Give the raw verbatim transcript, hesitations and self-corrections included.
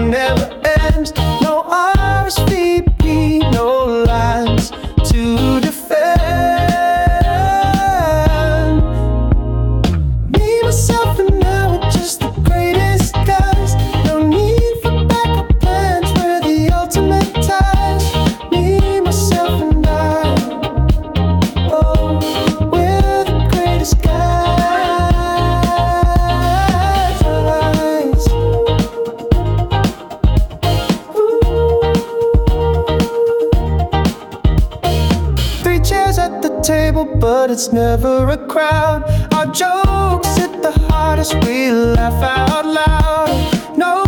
never ends. No R S V P, no lines to defend. Me, myself, and I were just the greatest guys. No need for backup plans, we're the ultimate ties. Me, myself, and I, oh, we're the greatest guys. Three chairs at the table, but it's never a crowd. Our jokes hit the hardest, we laugh out loud. No